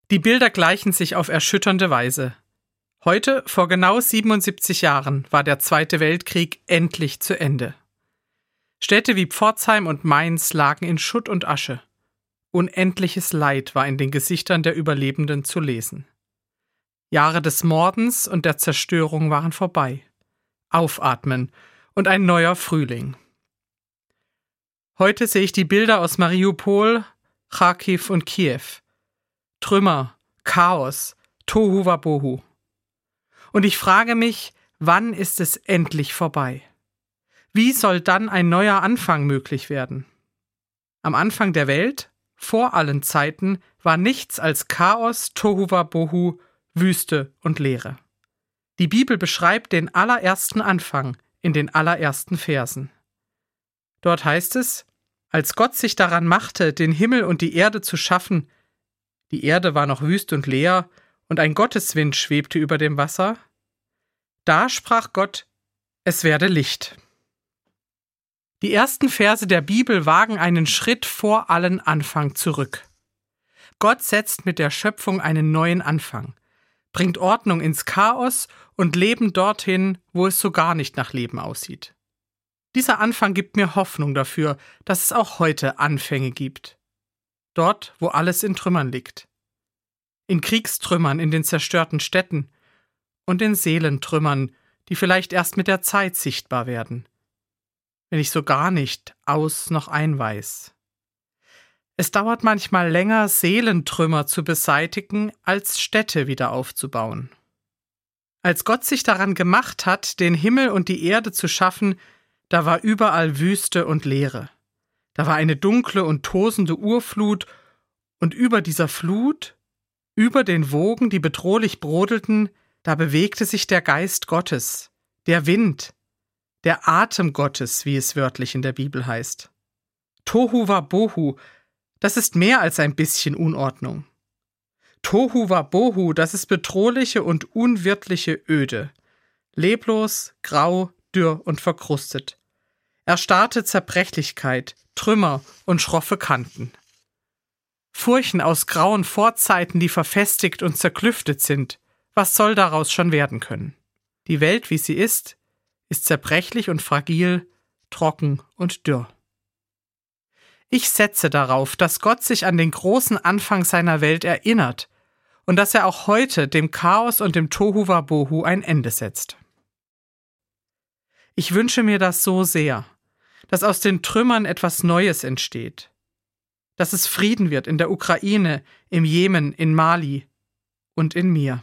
Die Bilder gleichen sich auf erschütternde Weise. Heute, vor genau 77 Jahren, war der Zweite Weltkrieg endlich zu Ende. Städte wie Pforzheim und Mainz lagen in Schutt und Asche. Unendliches Leid war in den Gesichtern der Überlebenden zu lesen. Jahre des Mordens und der Zerstörung waren vorbei. Aufatmen und ein neuer Frühling. Heute sehe ich die Bilder aus Mariupol, Charkiw und Kiew. Trümmer, Chaos, Tohu Wabohu. Und ich frage mich, wann ist es endlich vorbei? Wie soll dann ein neuer Anfang möglich werden? Am Anfang der Welt, vor allen Zeiten, war nichts als Chaos, Tohu Wabohu, Wüste und Leere. Die Bibel beschreibt den allerersten Anfang in den allerersten Versen. Dort heißt es, als Gott sich daran machte, den Himmel und die Erde zu schaffen, die Erde war noch wüst und leer, und ein Gotteswind schwebte über dem Wasser, da sprach Gott, es werde Licht. Die ersten Verse der Bibel wagen einen Schritt vor allen Anfang zurück. Gott setzt mit der Schöpfung einen neuen Anfang, bringt Ordnung ins Chaos und Leben dorthin, wo es so gar nicht nach Leben aussieht. Dieser Anfang gibt mir Hoffnung dafür, dass es auch heute Anfänge gibt. Dort, wo alles in Trümmern liegt. In Kriegstrümmern, in den zerstörten Städten und in Seelentrümmern, die vielleicht erst mit der Zeit sichtbar werden. Wenn ich so gar nicht aus noch ein weiß. Es dauert manchmal länger, Seelentrümmer zu beseitigen, als Städte wieder aufzubauen. Als Gott sich daran gemacht hat, den Himmel und die Erde zu schaffen, da war überall Wüste und Leere. Da war eine dunkle und tosende Urflut, und über dieser Flut, über den Wogen, die bedrohlich brodelten, da bewegte sich der Geist Gottes, der Wind, der Atem Gottes, wie es wörtlich in der Bibel heißt. Tohu Wabohu, das ist mehr als ein bisschen Unordnung. Tohu Wabohu, das ist bedrohliche und unwirtliche Öde. Leblos, grau, dürr und verkrustet. Erstarrte Zerbrechlichkeit, Trümmer und schroffe Kanten. Furchen aus grauen Vorzeiten, die verfestigt und zerklüftet sind. Was soll daraus schon werden können? Die Welt, wie sie ist zerbrechlich und fragil, trocken und dürr. Ich setze darauf, dass Gott sich an den großen Anfang seiner Welt erinnert und dass er auch heute dem Chaos und dem Tohu Wabohu ein Ende setzt. Ich wünsche mir das so sehr, dass aus den Trümmern etwas Neues entsteht. Dass es Frieden wird in der Ukraine, im Jemen, in Mali und in mir.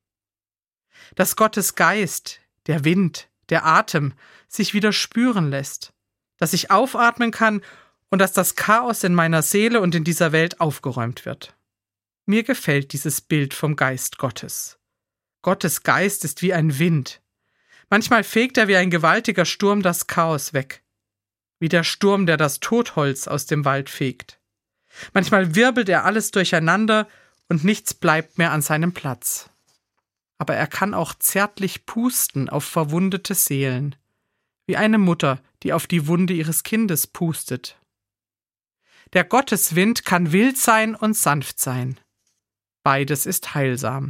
Dass Gottes Geist, der Wind, der Atem sich wieder spüren lässt. Dass ich aufatmen kann und dass das Chaos in meiner Seele und in dieser Welt aufgeräumt wird. Mir gefällt dieses Bild vom Geist Gottes. Gottes Geist ist wie ein Wind. Manchmal fegt er wie ein gewaltiger Sturm das Chaos weg. Wie der Sturm, der das Totholz aus dem Wald fegt. Manchmal wirbelt er alles durcheinander und nichts bleibt mehr an seinem Platz. Aber er kann auch zärtlich pusten auf verwundete Seelen, wie eine Mutter, die auf die Wunde ihres Kindes pustet. Der Gotteswind kann wild sein und sanft sein. Beides ist heilsam.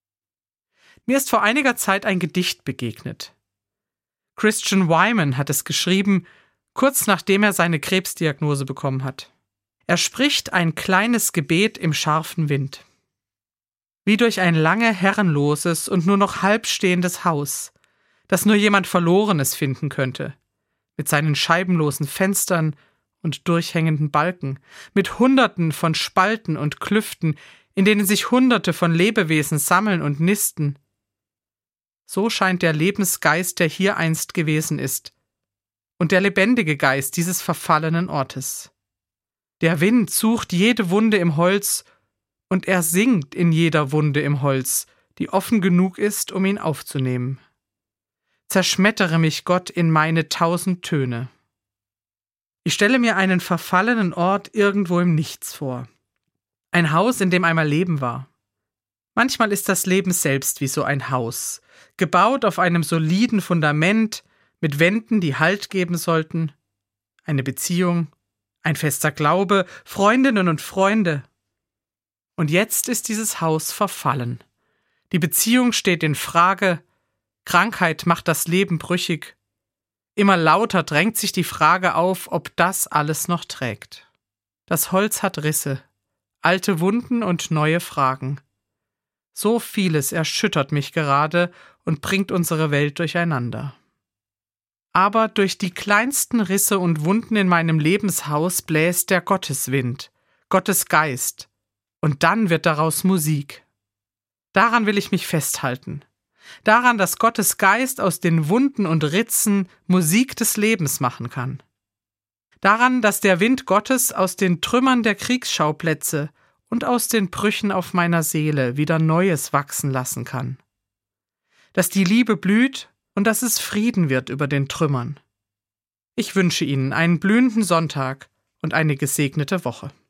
Mir ist vor einiger Zeit ein Gedicht begegnet. Christian Wiman hat es geschrieben, kurz nachdem er seine Krebsdiagnose bekommen hat. Er spricht ein kleines Gebet im scharfen Wind. Wie durch ein lange herrenloses und nur noch halbstehendes Haus, das nur jemand Verlorenes finden könnte, mit seinen scheibenlosen Fenstern und durchhängenden Balken, mit Hunderten von Spalten und Klüften, in denen sich Hunderte von Lebewesen sammeln und nisten. So scheint der Lebensgeist, der hier einst gewesen ist, und der lebendige Geist dieses verfallenen Ortes. Der Wind sucht jede Wunde im Holz, und er singt in jeder Wunde im Holz, die offen genug ist, um ihn aufzunehmen. Zerschmettere mich, Gott, in meine 1000 Töne. Ich stelle mir einen verfallenen Ort irgendwo im Nichts vor. Ein Haus, in dem einmal Leben war. Manchmal ist das Leben selbst wie so ein Haus, gebaut auf einem soliden Fundament, mit Wänden, die Halt geben sollten. Eine Beziehung, ein fester Glaube, Freundinnen und Freunde. Und jetzt ist dieses Haus verfallen. Die Beziehung steht in Frage, Krankheit macht das Leben brüchig. Immer lauter drängt sich die Frage auf, ob das alles noch trägt. Das Holz hat Risse, alte Wunden und neue Fragen. So vieles erschüttert mich gerade und bringt unsere Welt durcheinander. Aber durch die kleinsten Risse und Wunden in meinem Lebenshaus bläst der Gotteswind, Gottes Geist, und dann wird daraus Musik. Daran will ich mich festhalten. Daran, dass Gottes Geist aus den Wunden und Ritzen Musik des Lebens machen kann. Daran, dass der Wind Gottes aus den Trümmern der Kriegsschauplätze und aus den Brüchen auf meiner Seele wieder Neues wachsen lassen kann. Dass die Liebe blüht und dass es Frieden wird über den Trümmern. Ich wünsche Ihnen einen blühenden Sonntag und eine gesegnete Woche.